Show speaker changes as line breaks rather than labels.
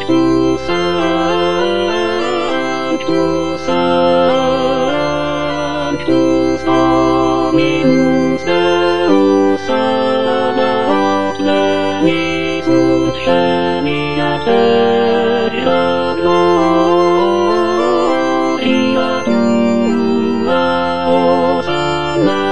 Sanctus Dominus Deus Sabaoth Venies ut genia terra gloria tua Hosanna